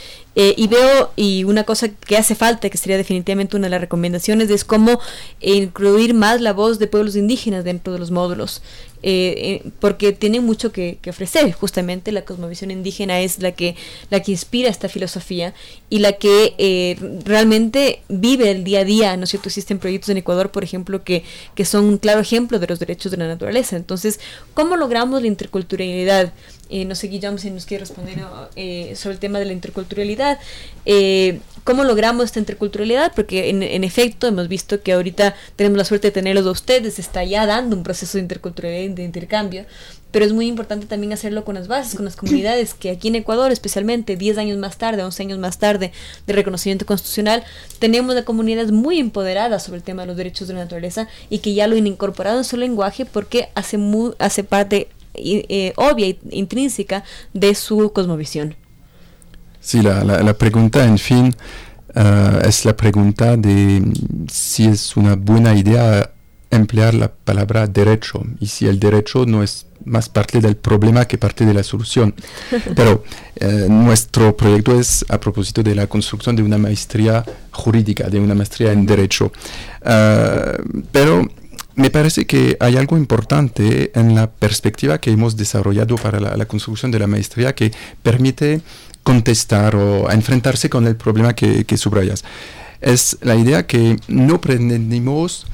Y una cosa que hace falta, que sería definitivamente una de las recomendaciones, es cómo incluir más la voz de pueblos indígenas dentro de los módulos, porque tienen mucho que ofrecer. Justamente la cosmovisión indígena es la que inspira esta filosofía y la que realmente vive el día a día, ¿no es cierto? Existen proyectos en Ecuador, por ejemplo, que son un claro ejemplo de los derechos de la naturaleza. Entonces, ¿cómo logramos la interculturalidad? No sé, Guillermo, si nos quiere responder sobre el tema de la interculturalidad. ¿Cómo logramos esta interculturalidad? Porque en efecto hemos visto que ahorita tenemos la suerte de tenerlos a ustedes, está ya dando un proceso de interculturalidad y de intercambio, pero es muy importante también hacerlo con las bases, con las comunidades, que aquí en Ecuador, especialmente 10 años más tarde, 11 años más tarde de reconocimiento constitucional, tenemos a comunidades muy empoderadas sobre el tema de los derechos de la naturaleza y que ya lo han incorporado en su lenguaje porque hace parte obvia e intrínseca de su cosmovisión. Sí, la pregunta, en fin, es la pregunta de si es una buena idea emplear la palabra derecho, y si el derecho no es más parte del problema que parte de la solución. Pero nuestro proyecto es a propósito de la construcción de una maestría jurídica, de una maestría en Derecho. Pero me parece que hay algo importante en la perspectiva que hemos desarrollado para la construcción de la maestría que permite contestar o enfrentarse con el problema que subrayas. Es la idea que no pretendimos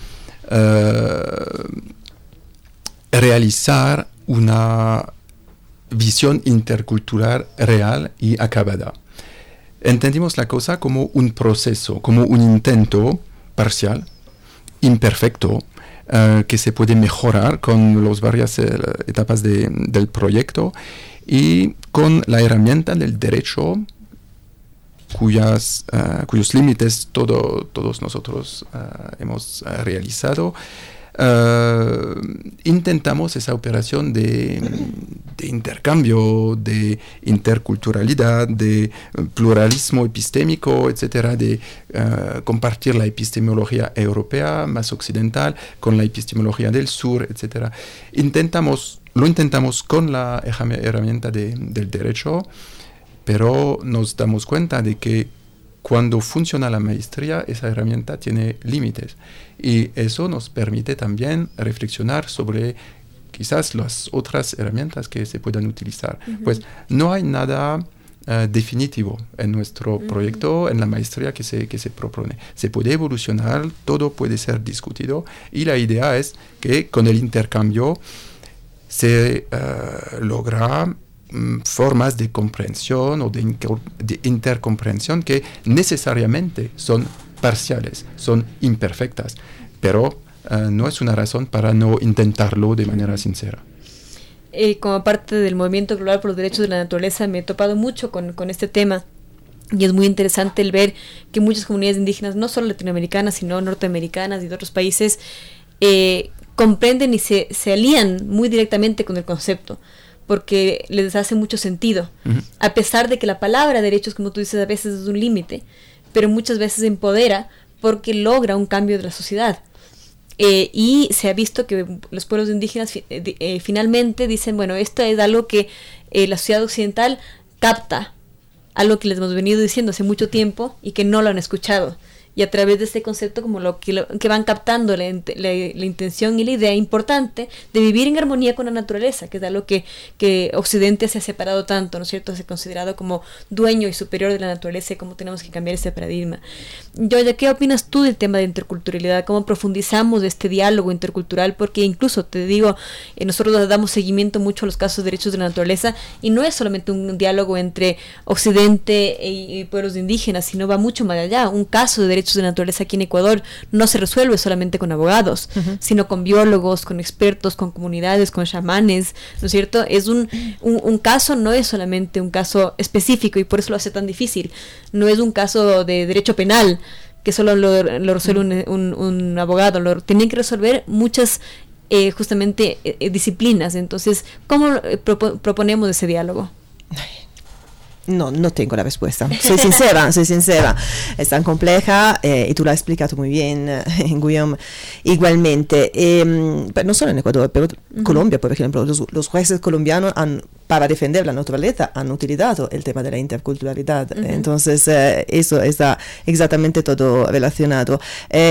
realizar una visión intercultural real y acabada. Entendimos la cosa como un proceso, como un intento parcial, imperfecto, que se puede mejorar con las varias etapas del proyecto y con la herramienta del derecho cuyos límites todos nosotros hemos realizado. Intentamos esa operación de intercambio, de interculturalidad, de pluralismo epistémico, etcétera, de compartir la epistemología europea más occidental con la epistemología del sur, etcétera. Lo intentamos con la herramienta del derecho, pero nos damos cuenta de que cuando funciona la maestría, esa herramienta tiene límites. Y eso nos permite también reflexionar sobre quizás las otras herramientas que se puedan utilizar. Uh-huh. Pues no hay nada definitivo en nuestro proyecto, en la maestría que se propone. Se puede evolucionar, todo puede ser discutido y la idea es que con el intercambio se logra formas de comprensión o de intercomprensión que necesariamente son parciales, son imperfectas, pero no es una razón para no intentarlo de manera sincera. Como parte del movimiento global por los derechos de la naturaleza me he topado mucho con este tema y es muy interesante el ver que muchas comunidades indígenas, no solo latinoamericanas, sino norteamericanas y de otros países, comprenden y se alían muy directamente con el concepto, porque les hace mucho sentido, a pesar de que la palabra derechos, como tú dices, a veces es un límite, pero muchas veces empodera porque logra un cambio de la sociedad. Y se ha visto que los pueblos indígenas finalmente dicen, bueno, esto es algo que la sociedad occidental capta, algo que les hemos venido diciendo hace mucho tiempo y que no lo han escuchado. Y a través de este concepto como lo que van captando la intención y la idea importante de vivir en armonía con la naturaleza, que es algo que Occidente se ha separado tanto, ¿no es cierto? Se ha considerado como dueño y superior de la naturaleza y cómo tenemos que cambiar ese paradigma. Yoya, ¿qué opinas tú del tema de interculturalidad? ¿Cómo profundizamos este diálogo intercultural? Porque incluso, te digo, nosotros damos seguimiento mucho a los casos de derechos de la naturaleza y no es solamente un diálogo entre Occidente y pueblos indígenas, sino va mucho más allá. Un caso de derechos de naturaleza aquí en Ecuador no se resuelve solamente con abogados, sino con biólogos, con expertos, con comunidades, con chamanes, ¿no es cierto? Es un caso, no es solamente un caso específico y por eso lo hace tan difícil. No es un caso de derecho penal que solo lo resuelve un abogado, lo tienen que resolver muchas justamente disciplinas. Entonces, ¿cómo proponemos ese diálogo? No tengo la respuesta. Soy sincera. Es tan compleja y tú lo has explicado muy bien, Guillaume. Igualmente, pero no solo en Ecuador, pero Colombia, por ejemplo, los jueces colombianos para defender la naturaleza han utilizado el tema de la interculturalidad. Entonces, eso está exactamente todo relacionado.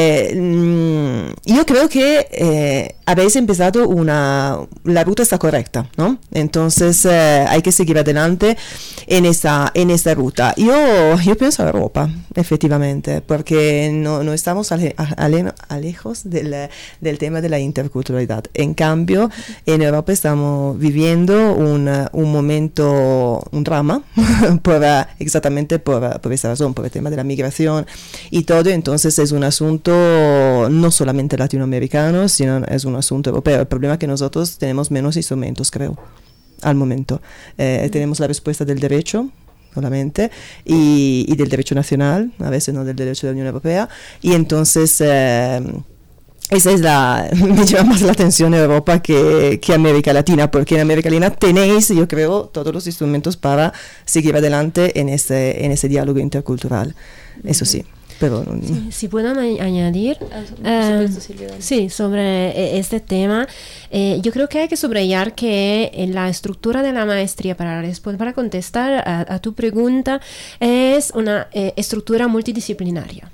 Yo creo que habéis empezado la ruta está correcta, ¿no? Entonces, hay que seguir adelante en esta ruta. Yo pienso a Europa, efectivamente, porque no estamos lejos del tema de la interculturalidad. En cambio, en Europa estamos viviendo un momento, un drama, exactamente por esa razón, por el tema de la migración y todo. Entonces es un asunto no solamente latinoamericano, sino es un asunto europeo. El problema es que nosotros tenemos menos instrumentos, creo, al momento. Tenemos la respuesta del derecho solamente y del derecho nacional, a veces no del derecho de la Unión Europea, y entonces esa es me llama más la atención Europa que América Latina, porque en América Latina tenéis, yo creo, todos los instrumentos para seguir adelante en ese diálogo intercultural, eso sí. pero... Si puedo añadir, sí, sobre este tema, yo creo que hay que subrayar que la estructura de la maestría, para contestar a tu pregunta, es una estructura multidisciplinaria.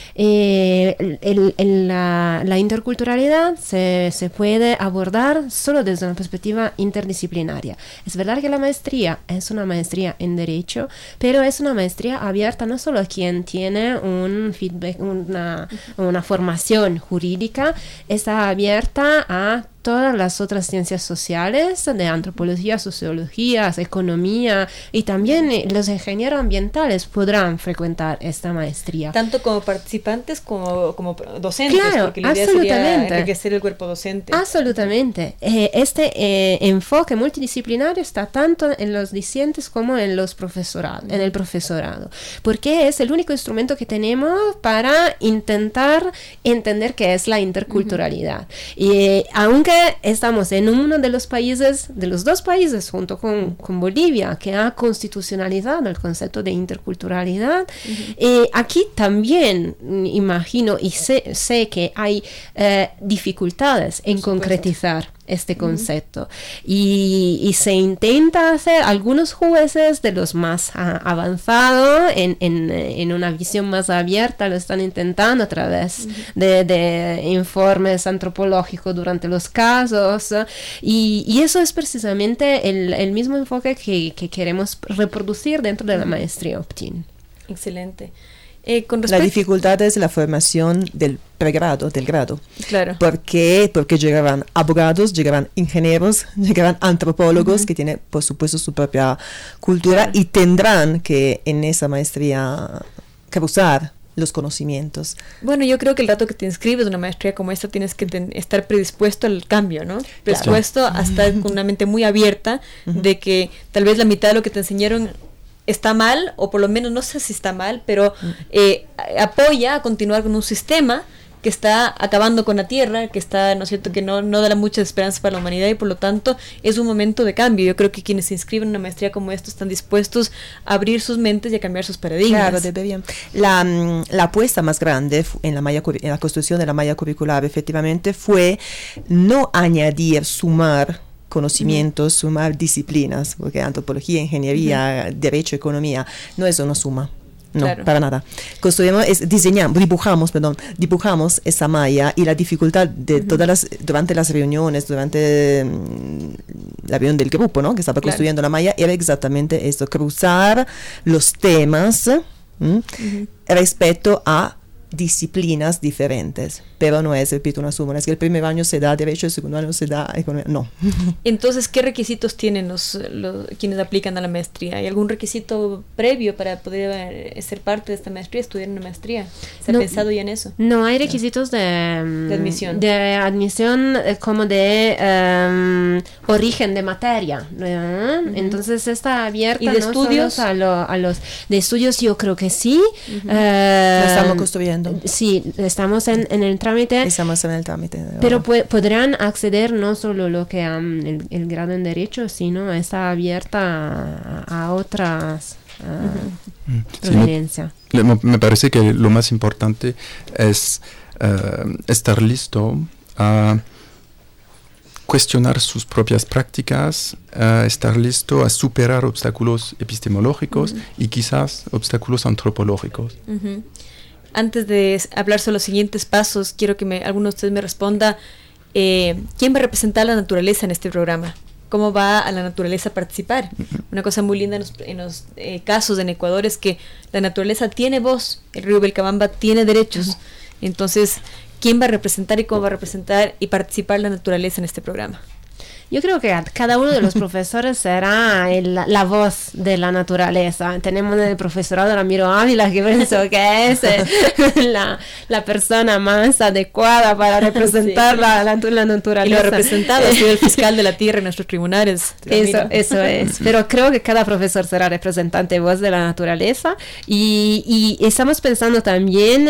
La interculturalidad se puede abordar solo desde una perspectiva interdisciplinaria. Es verdad que la maestría es una maestría en Derecho, pero es una maestría abierta no solo a quien tiene un feedback, una formación jurídica, está abierta a todas las otras ciencias sociales, de antropología, sociología, economía, y también los ingenieros ambientales podrán frecuentar esta maestría. Tanto como participantes como docentes, claro, porque la idea sería enriquecer el cuerpo docente. Absolutamente. Este enfoque multidisciplinario está tanto en los discentes como en el profesorado, porque es el único instrumento que tenemos para intentar entender qué es la interculturalidad. Y aunque estamos en uno de los dos países, junto con Bolivia, que ha constitucionalizado el concepto de interculturalidad, aquí también imagino y sé que hay dificultades en concretizar este concepto, y se intenta hacer, algunos jueces de los más avanzados en una visión más abierta lo están intentando a través de informes antropológicos durante los casos, y eso es precisamente el mismo enfoque que queremos reproducir dentro de la maestría Opt-in. Excelente. La dificultad es la formación del pregrado, del grado. Claro. Porque llegaban abogados, llegaban ingenieros, llegaban antropólogos que tienen, por supuesto, su propia cultura, y tendrán que en esa maestría cruzar los conocimientos. Bueno, yo creo que el rato que te inscribes en una maestría como esta tienes que estar predispuesto al cambio, ¿no? Predispuesto a estar con una mente muy abierta de que tal vez la mitad de lo que te enseñaron está mal, o por lo menos no sé si está mal, pero apoya a continuar con un sistema que está acabando con la tierra, que está, ¿no es cierto?, que no da mucha esperanza para la humanidad, y por lo tanto es un momento de cambio. Yo creo que quienes se inscriben en una maestría como esta están dispuestos a abrir sus mentes y a cambiar sus paradigmas. Claro, deberían. La apuesta más grande en la construcción de la malla curricular efectivamente fue no añadir, sumar conocimientos, sumar disciplinas, porque antropología, ingeniería, derecho, economía, no es una suma. No, claro, para nada. Dibujamos esa malla, y la dificultad de durante las reuniones, durante la reunión del grupo, ¿no?, que estaba construyendo la malla, era exactamente esto, cruzar los temas respecto a disciplinas diferentes, pero no es, repito, una suma, es que el primer año se da derecho, el segundo año se da economía, no. Entonces, ¿qué requisitos tienen quienes aplican a la maestría? ¿Hay algún requisito previo para poder ser parte de esta maestría, estudiar una maestría? ¿Se ha pensado ya en eso? No hay requisitos de admisión. De admisión como de origen de materia. Entonces está abierta. ¿Y de estudios? Solo a los de estudios, yo creo que sí. Lo estamos construyendo. Sí, estamos en el trámite. Estamos en el trámite. Pero podrán acceder no solo lo que el grado en Derecho, sino está abierta a otras providencias. Me parece que lo más importante es estar listo a cuestionar sus propias prácticas, estar listo a superar obstáculos epistemológicos y quizás obstáculos antropológicos. Antes de hablar sobre los siguientes pasos, quiero que alguno de ustedes me responda, ¿quién va a representar a la naturaleza en este programa? ¿Cómo va a la naturaleza a participar? Una cosa muy linda en los casos en Ecuador es que la naturaleza tiene voz, el río Vilcabamba tiene derechos. Entonces, ¿quién va a representar y cómo va a representar y participar la naturaleza en este programa? Yo creo que cada uno de los profesores será la voz de la naturaleza. Tenemos el profesorado Ramiro Ávila, que pienso que es la persona más adecuada para representar la naturaleza. Y lo ha representado, ha sido el fiscal de la tierra en nuestros tribunales. Eso es. Pero creo que cada profesor será representante voz de la naturaleza. Y estamos pensando también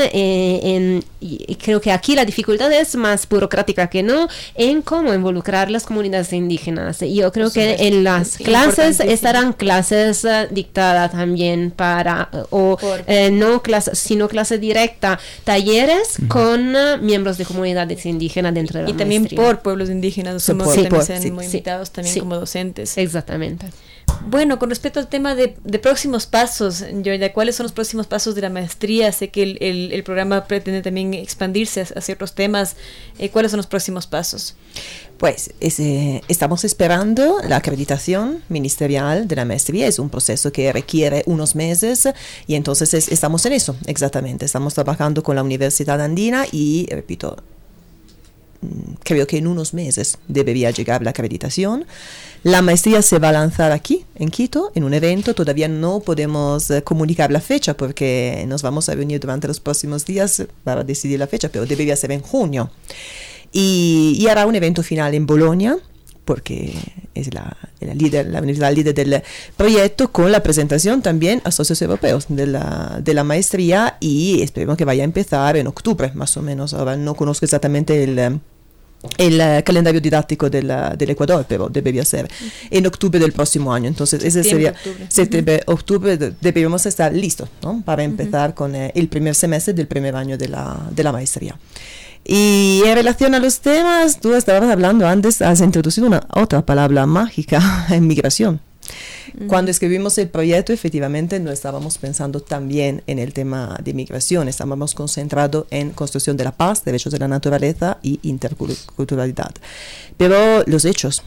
y creo que aquí la dificultad es más burocrática que no, en cómo involucrar las comunidades comunidades indígenas. Yo creo que supuesto. en las clases Importantísimo. estarán clases dictadas también para, no clases, sino clase directa, talleres con miembros de comunidades indígenas dentro de la Y también maestría. por pueblos indígenas, Sí, somos por- que sí, también por- sean sí, muy sí, invitados también sí. como docentes. Exactamente. Bueno, con respecto al tema de próximos pasos, Georgia, ¿cuáles son los próximos pasos de la maestría? Sé que el programa pretende también expandirse hacia otros temas. ¿Cuáles son los próximos pasos? Pues estamos esperando la acreditación ministerial de la maestría. Es un proceso que requiere unos meses y entonces estamos en eso, exactamente. Estamos trabajando con la Universidad Andina y, repito, creo que en unos meses debería llegar la acreditación. La maestría se va a lanzar aquí, en Quito, en un evento. Todavía no podemos comunicar la fecha porque nos vamos a reunir durante los próximos días para decidir la fecha, pero debería ser en junio. Y hará un evento final en Bolonia, porque es la universidad líder del proyecto, con la presentación también a socios europeos de la maestría, y esperemos que vaya a empezar en octubre, más o menos. Ahora no conozco exactamente el calendario didáctico del Ecuador, pero debería ser en octubre del próximo año. Entonces ese sería septiembre, octubre, deberíamos estar listos, ¿no? Para empezar con el primer semestre del primer año de la maestría. Y en relación a los temas, tú estabas hablando antes, has introducido una otra palabra mágica, migración. Cuando escribimos el proyecto, efectivamente, no estábamos pensando también en el tema de migración, estábamos concentrados en construcción de la paz, derechos de la naturaleza y interculturalidad. Pero los hechos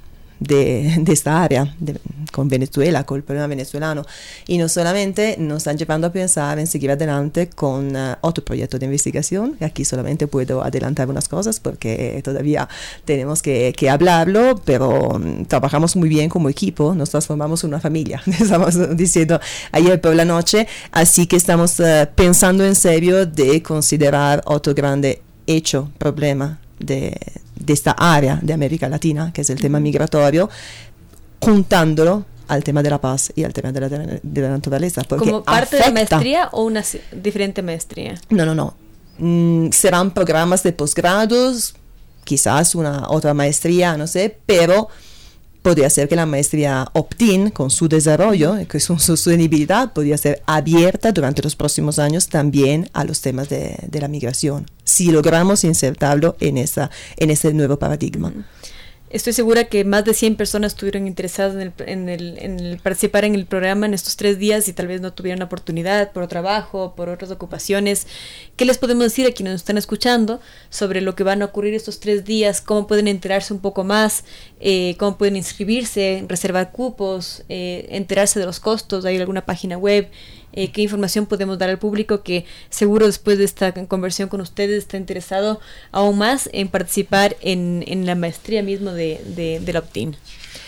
de esta área, con Venezuela, con el problema venezolano, y no solamente nos están llevando a pensar en seguir adelante con otro proyecto de investigación. Aquí solamente puedo adelantar unas cosas porque todavía tenemos que hablarlo, pero trabajamos muy bien como equipo, nos transformamos en una familia, estamos diciendo ayer por la noche, así que estamos pensando en serio de considerar otro grande hecho, problema de esta área de América Latina, que es el tema migratorio, juntándolo al tema de la paz y al tema de la naturaleza. ¿Como parte de la maestría o una diferente maestría? No. Serán programas de posgrados, quizás una otra maestría, no sé, pero podría ser que la maestría opt-in, con su desarrollo, con su sostenibilidad, podría ser abierta durante los próximos años también a los temas de la migración, si logramos insertarlo en ese nuevo paradigma. Estoy segura que más de 100 personas estuvieron interesadas en el participar en el programa en estos 3 días y tal vez no tuvieron oportunidad por trabajo, por otras ocupaciones. ¿Qué les podemos decir a quienes nos están escuchando sobre lo que van a ocurrir estos 3 días? ¿Cómo pueden enterarse un poco más? ¿Cómo pueden inscribirse, reservar cupos, enterarse de los costos? ¿Hay alguna página web? ¿Qué información podemos dar al público que seguro después de esta conversión con ustedes está interesado aún más en participar en la maestría mismo de la opt-in?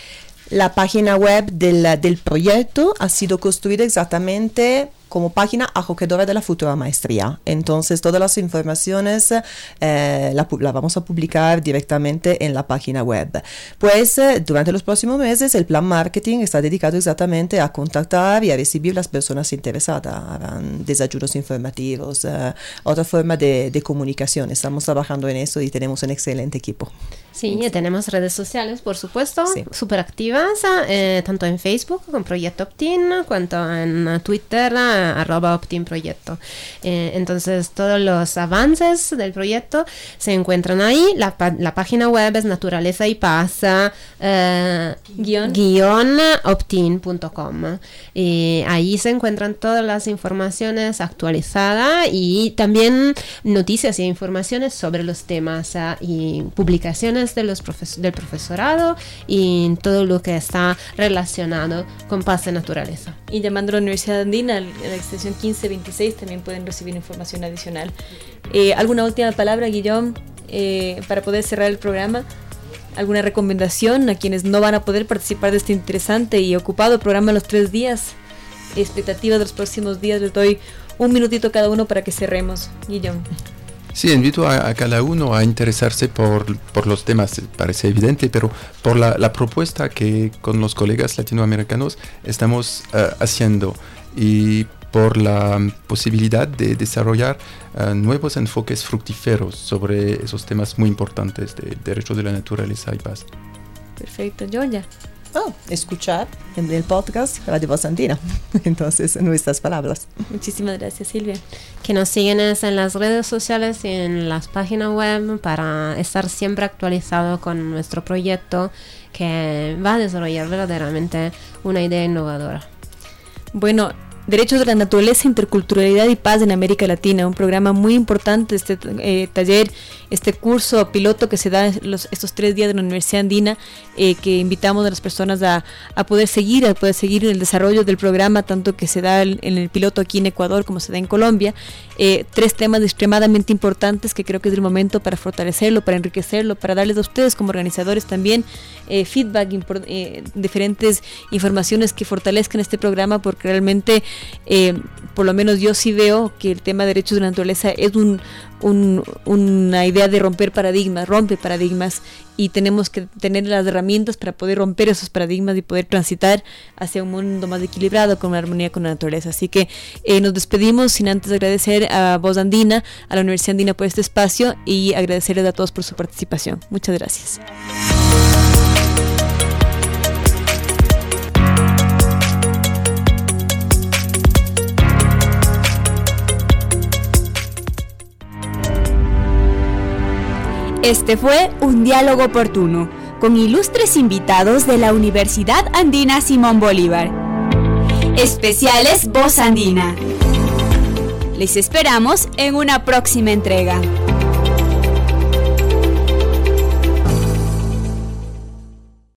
La página web del proyecto ha sido construida exactamente como página acogedora de la futura maestría. Entonces, todas las informaciones la vamos a publicar directamente en la página web. Pues, durante los próximos meses, el plan marketing está dedicado exactamente a contactar y a recibir las personas interesadas. Harán desayunos informativos, otra forma de comunicación. Estamos trabajando en eso y tenemos un excelente equipo. Sí, y tenemos redes sociales, por supuesto, Sí. súper activas, tanto en Facebook con Proyecto Opt-in, cuanto en Twitter, @OptinProyecto. Entonces, todos los avances del proyecto se encuentran ahí. La página web es naturaleza y paz -optin.com. Ahí se encuentran todas las informaciones actualizadas y también noticias e informaciones sobre los temas y publicaciones del profesorado y todo lo que está relacionado con paz y naturaleza. Y llamando a la Universidad Andina, a la extensión 1526, también pueden recibir información adicional. ¿Alguna última palabra, Guillaume, para poder cerrar el programa? ¿Alguna recomendación a quienes no van a poder participar de este interesante y ocupado programa en los 3 días? Expectativas de los próximos días. Les doy un minutito cada uno para que cerremos. Guillaume. Sí, invito a cada uno a interesarse por los temas, parece evidente, pero por la propuesta que con los colegas latinoamericanos estamos haciendo y por la posibilidad de desarrollar nuevos enfoques fructíferos sobre esos temas muy importantes de derechos de la naturaleza y paz. Perfecto, Georgia. Escuchar en el podcast Radio Voz Andina. Entonces, nuestras palabras. Muchísimas gracias, Silvia. Que nos siguen en las redes sociales y en las páginas web para estar siempre actualizado con nuestro proyecto que va a desarrollar verdaderamente una idea innovadora. Bueno, Derechos de la Naturaleza, Interculturalidad y Paz en América Latina, un programa muy importante, este taller, este curso piloto que se da estos 3 días de la Universidad Andina, que invitamos a las personas a poder seguir el desarrollo del programa, tanto que se da en el piloto aquí en Ecuador como se da en Colombia. 3 temas extremadamente importantes que creo que es el momento para fortalecerlo, para enriquecerlo, para darles a ustedes como organizadores también feedback, diferentes informaciones que fortalezcan este programa, porque realmente por lo menos yo sí veo que el tema de derechos de la naturaleza es una idea de rompe paradigmas, y tenemos que tener las herramientas para poder romper esos paradigmas y poder transitar hacia un mundo más equilibrado, con una armonía con la naturaleza. Así que nos despedimos sin antes agradecer a Voz Andina, a la Universidad Andina por este espacio, y agradecerles a todos por su participación. Muchas gracias. Este fue un diálogo oportuno, con ilustres invitados de la Universidad Andina Simón Bolívar. Especiales Voz Andina. Les esperamos en una próxima entrega.